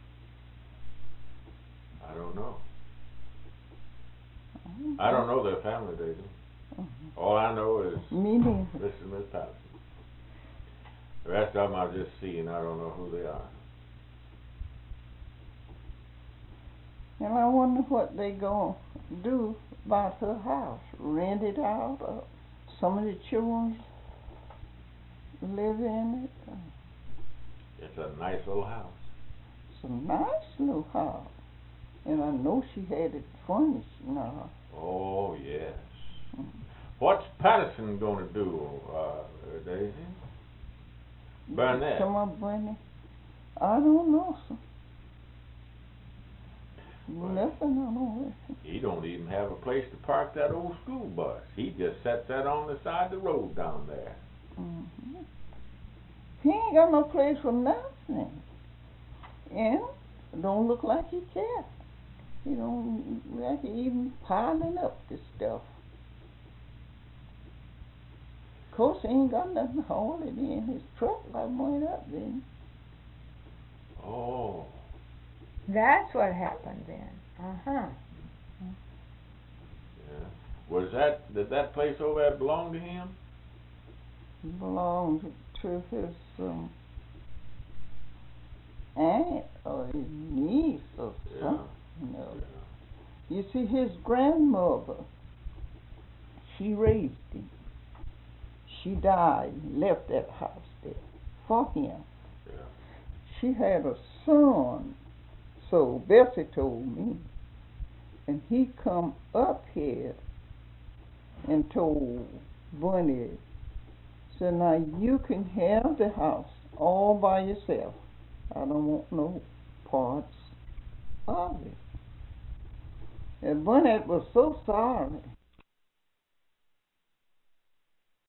S1: I don't know. I don't know their family, they do. All I know is
S2: Me neither.
S1: this is Miss Patterson. The rest of them I've just seen. I don't know who they are.
S2: And I wonder what they gonna do about her house. Rent it out, or some of the children live in it.
S1: It's a nice little house.
S2: It's a nice little house. And I know she had it furnished now.
S1: Oh, yes. What's Patterson going to do, Daisy? Burnett.
S2: Come on, Burnett. I don't know, sir.
S1: Well,
S2: Nothing, I don't know.
S1: He don't even have a place to park that old school bus. He just sets that on the side of the road down there.
S2: He ain't got no place for nothing. And don't look like he cares. He don't like he even piling up this stuff. Of course, he ain't got nothing to hold it in. His truck like went up then.
S1: Oh.
S3: that's what happened then.
S1: Yeah. Did that place over there belong to him?
S2: Belonged to his aunt or his niece or something. No.
S1: Yeah.
S2: You see, his grandmother, she raised him. She died and left that house there for him.
S1: Yeah.
S2: She had a son, so Bessie told me, and he come up here and told Bunny, said, now you can have the house all by yourself. I don't want no parts of it. And Bunny was so sorry.